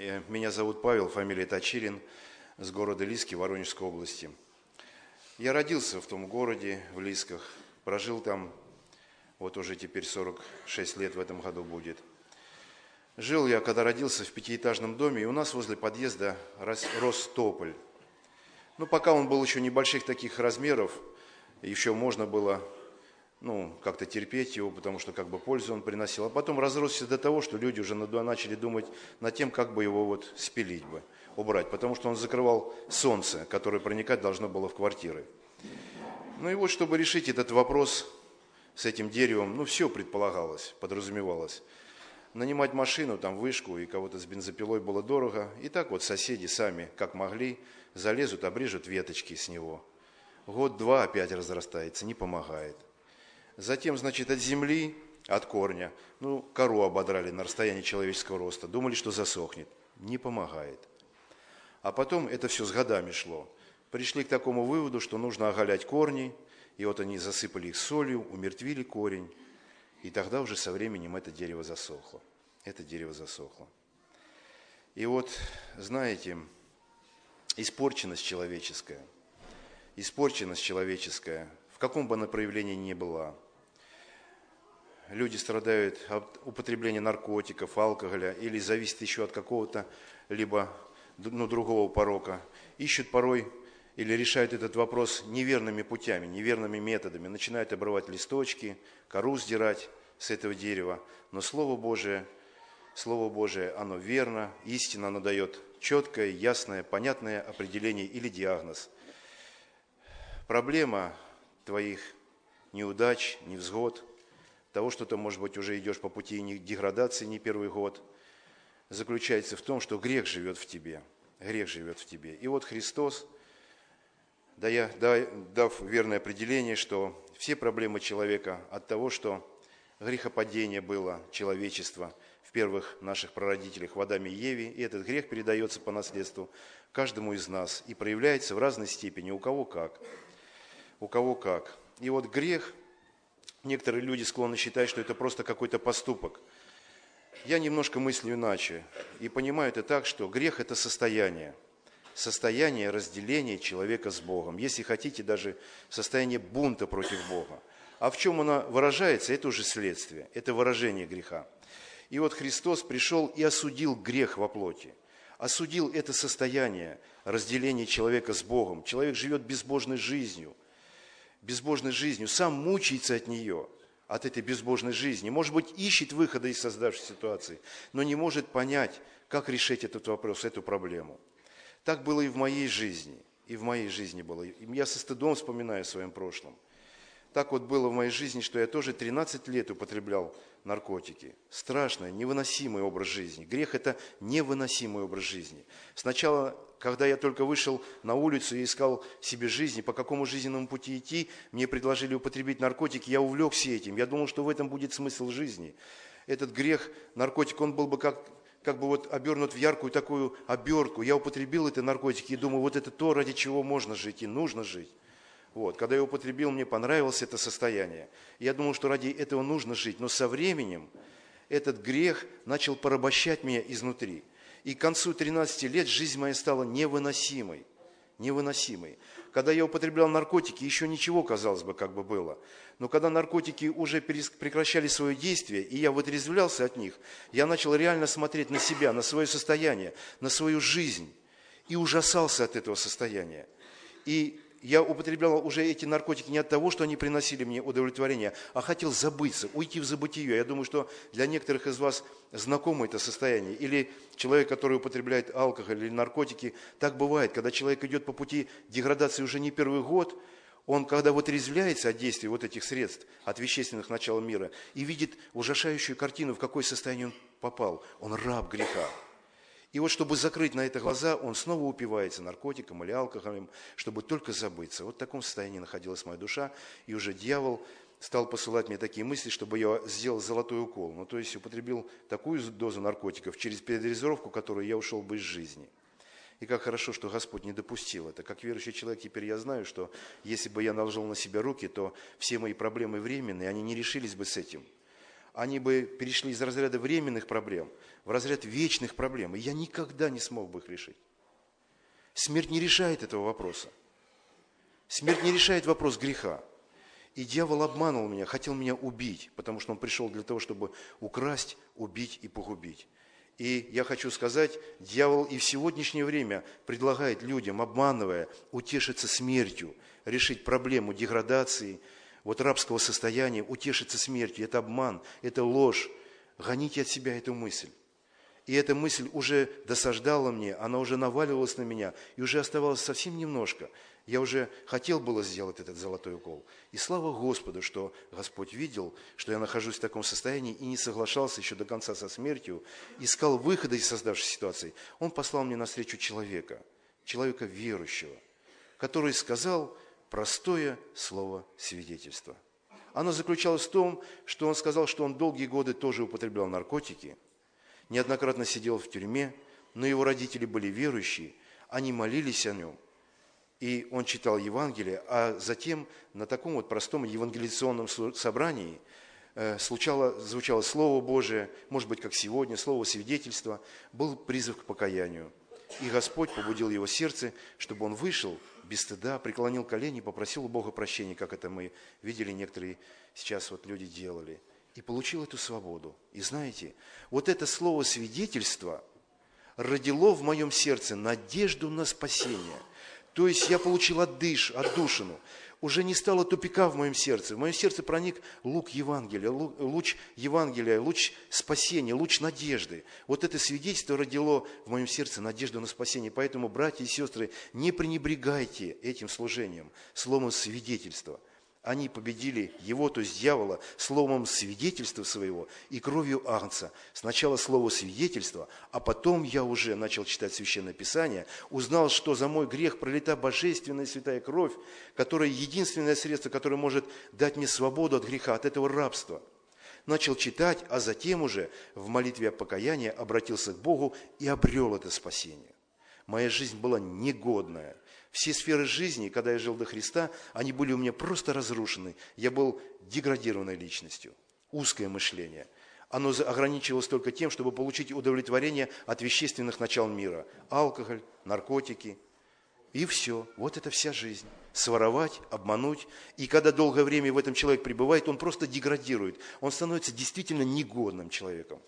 Меня зовут Павел, фамилия Точилин, с города Лиски, Воронежской области. Я родился в том городе, в Лисках, прожил там, вот уже теперь 46 лет в этом году будет. Жил я, когда родился, в пятиэтажном доме, и у нас возле подъезда рос тополь. Пока он был еще небольших таких размеров, еще можно было как-то терпеть его, потому что пользу он приносил. А потом разросся до того, что люди уже начали думать над тем, как бы его спилить бы, убрать, потому что он закрывал солнце, которое проникать должно было в квартиры. Чтобы решить этот вопрос с этим деревом, все предполагалось, подразумевалось. Нанимать машину, вышку и кого-то с бензопилой было дорого. И так соседи сами, как могли, залезут, обрежут веточки с него. Год-два опять разрастается, не помогает. Затем, от земли, от корня, кору ободрали на расстоянии человеческого роста. Думали, что засохнет. Не помогает. А потом это все с годами шло. Пришли к такому выводу, что нужно оголять корни. И они засыпали их солью, умертвили корень. И тогда уже со временем это дерево засохло. И знаете, испорченность человеческая, в каком бы она проявлении ни была. Люди страдают от употребления наркотиков, алкоголя или зависят еще от какого-то либо другого порока. Ищут порой или решают этот вопрос неверными путями, неверными методами. Начинают обрывать листочки, кору сдирать с этого дерева. Но Слово Божие, оно верно, истинно, оно дает четкое, ясное, понятное определение или диагноз. Проблема твоих неудач, невзгод, того, что ты, может быть, уже идешь по пути деградации не первый год, заключается в том, что грех живет в тебе. И Христос, дав верное определение, что все проблемы человека от того, что грехопадение было человечества в первых наших прародителях в Адаме и Еве, и этот грех передается по наследству каждому из нас и проявляется в разной степени, у кого как. И грех, некоторые люди склонны считать, что это просто какой-то поступок. Я немножко мыслю иначе и понимаю это так, что грех – это состояние разделения человека с Богом. Если хотите, даже состояние бунта против Бога. А в чем оно выражается, это уже следствие, это выражение греха. И Христос пришел и осудил грех во плоти. Осудил это состояние разделения человека с Богом. Человек живет безбожной жизнью, сам мучается от нее, от этой безбожной жизни. Может быть, ищет выхода из создавшейся ситуации, но не может понять, как решить этот вопрос, эту проблему. Так было и в моей жизни. было. И я со стыдом вспоминаю о своем прошлом. Так было в моей жизни, что я тоже 13 лет употреблял наркотики. Страшный, невыносимый образ жизни. Грех – это невыносимый образ жизни. Сначала, когда я только вышел на улицу и искал себе жизни, по какому жизненному пути идти, мне предложили употребить наркотики, я увлекся этим. Я думал, что в этом будет смысл жизни. Этот грех, наркотик, он был бы как бы обернут в яркую такую обертку. Я употребил эти наркотики и думаю, это то, ради чего можно жить и нужно жить. Когда я употребил, мне понравилось это состояние. Я думал, что ради этого нужно жить. Но со временем этот грех начал порабощать меня изнутри. И к концу 13 лет жизнь моя стала невыносимой. Когда я употреблял наркотики, еще ничего, казалось бы, было. Но когда наркотики уже прекращали свое действие, и я вытрезвлялся от них, я начал реально смотреть на себя, на свое состояние, на свою жизнь. И ужасался от этого состояния. И я употреблял уже эти наркотики не от того, что они приносили мне удовлетворение, а хотел забыться, уйти в забытие. Я думаю, что для некоторых из вас знакомо это состояние. Или человек, который употребляет алкоголь или наркотики, так бывает, когда человек идет по пути деградации уже не первый год, он, когда вытрезвляется от действий этих средств, от вещественных начал мира, и видит ужасающую картину, в какое состояние он попал. Он раб греха. И чтобы закрыть на это глаза, он снова упивается наркотиком или алкоголем, чтобы только забыться. В таком состоянии находилась моя душа, и уже дьявол стал посылать мне такие мысли, чтобы я сделал золотой укол. То есть употребил такую дозу наркотиков, через передозировку, которую я ушел бы из жизни. И как хорошо, что Господь не допустил это. Как верующий человек теперь я знаю, что если бы я наложил на себя руки, то все мои проблемы временные, они не решились бы с этим. они бы перешли из разряда временных проблем в разряд вечных проблем. И я никогда не смог бы их решить. Смерть не решает этого вопроса. Смерть не решает вопрос греха. И дьявол обманул меня, хотел меня убить, потому что он пришел для того, чтобы украсть, убить и погубить. И я хочу сказать, дьявол и в сегодняшнее время предлагает людям, обманывая, утешиться смертью, решить проблему деградации, рабского состояния, утешиться смертью. Это обман, это ложь. Гоните от себя эту мысль. И эта мысль уже досаждала мне, она уже наваливалась на меня, и уже оставалось совсем немножко. Я уже хотел было сделать этот золотой укол. И слава Господу, что Господь видел, что я нахожусь в таком состоянии и не соглашался еще до конца со смертью, искал выхода из создавшейся ситуации. Он послал мне навстречу человека верующего, который сказал простое слово свидетельства. Оно заключалось в том, что он сказал, что он долгие годы тоже употреблял наркотики, неоднократно сидел в тюрьме, но его родители были верующие, они молились о нем. И он читал Евангелие, а затем на таком простом евангелизационном собрании звучало Слово Божие, может быть, как сегодня, Слово свидетельства, был призыв к покаянию. И Господь побудил его сердце, чтобы он вышел без стыда, преклонил колени, попросил у Бога прощения, как это мы видели, некоторые сейчас люди делали, и получил эту свободу. И знаете, это слово свидетельства родило в моем сердце надежду на спасение. То есть я получил отдушину. Уже не стало тупика в моем сердце. В мое сердце проник луч Евангелия, луч спасения, луч надежды. Это свидетельство родило в моем сердце надежду на спасение. Поэтому, братья и сестры, не пренебрегайте этим служением, словом свидетельства. Они победили его, то есть дьявола, словом свидетельства своего и кровью агнца. Сначала слово свидетельства, а потом я уже начал читать Священное Писание, узнал, что за мой грех пролита божественная святая кровь, которая единственное средство, которое может дать мне свободу от греха, от этого рабства. Начал читать, а затем уже в молитве о покаянии обратился к Богу и обрел это спасение. Моя жизнь была негодная. Все сферы жизни, когда я жил до Христа, они были у меня просто разрушены. Я был деградированной личностью. Узкое мышление. Оно ограничивалось только тем, чтобы получить удовлетворение от вещественных начал мира. Алкоголь, наркотики. И все. Это вся жизнь. Своровать, обмануть. И когда долгое время в этом человек пребывает, он просто деградирует. Он становится действительно негодным человеком.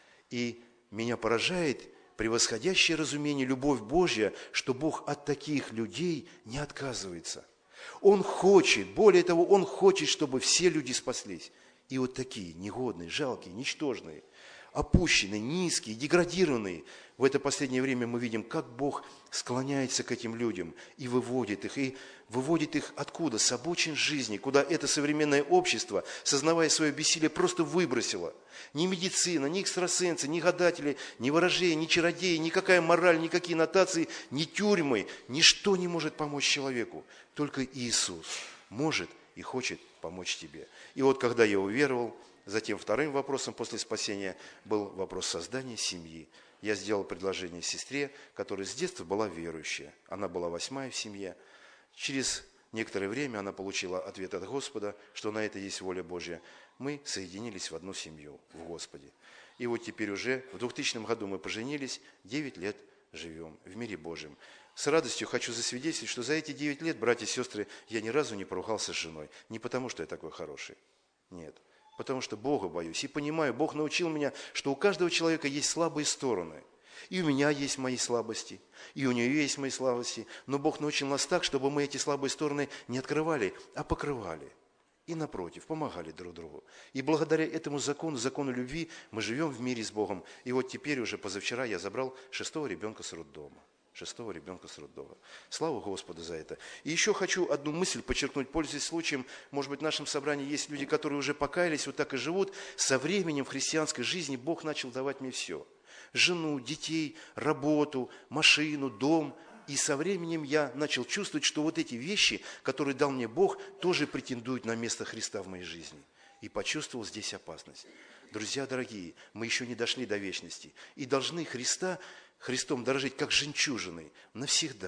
И меня поражает превосходящее разумение, любовь Божья, что Бог от таких людей не отказывается. Он хочет, более того, Он хочет, чтобы все люди спаслись. И такие негодные, жалкие, ничтожные, опущенные, низкие, деградированные. В это последнее время мы видим, как Бог склоняется к этим людям и выводит их. И выводит их откуда? С обочин жизни, куда это современное общество, сознавая свое бессилие, просто выбросило. Ни медицина, ни экстрасенсы, ни гадатели, ни ворожеи, ни чародеи, никакая мораль, никакие нотации, ни тюрьмы, ничто не может помочь человеку. Только Иисус может и хочет помочь тебе. И когда я уверовал, затем вторым вопросом после спасения был вопрос создания семьи. Я сделал предложение сестре, которая с детства была верующая. Она была 8-я в семье. Через некоторое время она получила ответ от Господа, что на это есть воля Божья. Мы соединились в одну семью в Господе. И теперь уже в 2000 году мы поженились, 9 лет живем в мире Божьем. С радостью хочу засвидетельствовать, что за эти 9 лет, братья и сестры, я ни разу не поругался с женой. Не потому, что я такой хороший. Нет. Потому что Бога боюсь. И понимаю, Бог научил меня, что у каждого человека есть слабые стороны. И у меня есть мои слабости, и у нее есть мои слабости. Но Бог научил нас так, чтобы мы эти слабые стороны не открывали, а покрывали. И напротив, помогали друг другу. И благодаря этому закону любви, мы живем в мире с Богом. И теперь уже позавчера я забрал 6-го ребенка с роддома. 6-го ребенка с роддома. Слава Господу за это. И еще хочу одну мысль подчеркнуть, пользуясь случаем. Может быть, в нашем собрании есть люди, которые уже покаялись, так и живут. Со временем в христианской жизни Бог начал давать мне все. Жену, детей, работу, машину, дом. И со временем я начал чувствовать, что эти вещи, которые дал мне Бог, тоже претендуют на место Христа в моей жизни. И почувствовал здесь опасность. Друзья дорогие, мы еще не дошли до вечности. И должны Христом дорожить, как жемчужиной, навсегда.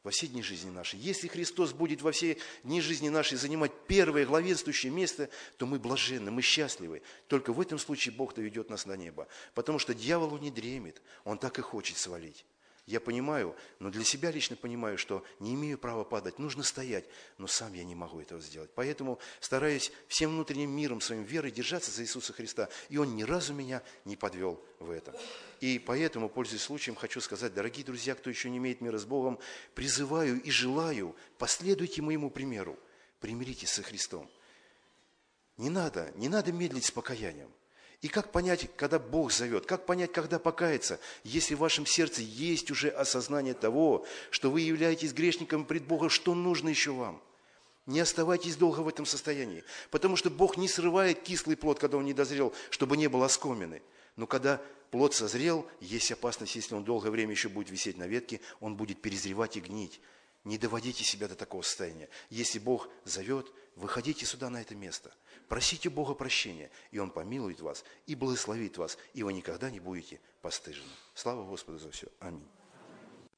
во все дни жизни нашей. Если Христос будет во все дни жизни нашей занимать первое главенствующее место, то мы блаженны, мы счастливы. Только в этом случае Бог доведет нас на небо. Потому что дьяволу не дремит, он так и хочет свалить. Я понимаю, но для себя лично понимаю, что не имею права падать, нужно стоять, но сам я не могу этого сделать. Поэтому стараюсь всем внутренним миром, своим верой держаться за Иисуса Христа, и Он ни разу меня не подвел в этом. И поэтому, пользуясь случаем, хочу сказать, дорогие друзья, кто еще не имеет мира с Богом, призываю и желаю, последуйте моему примеру, примиритесь со Христом. Не надо медлить с покаянием. И как понять, когда Бог зовет? Как понять, когда покаяться, если в вашем сердце есть уже осознание того, что вы являетесь грешником пред Богом, что нужно еще вам? Не оставайтесь долго в этом состоянии, потому что Бог не срывает кислый плод, когда он не дозрел, чтобы не было оскомины. Но когда плод созрел, есть опасность, если он долгое время еще будет висеть на ветке, он будет перезревать и гнить. Не доводите себя до такого состояния. Если Бог зовет, выходите сюда, на это место. Просите Бога прощения, и Он помилует вас, и благословит вас, и вы никогда не будете постыжены. Слава Господу за все. Аминь.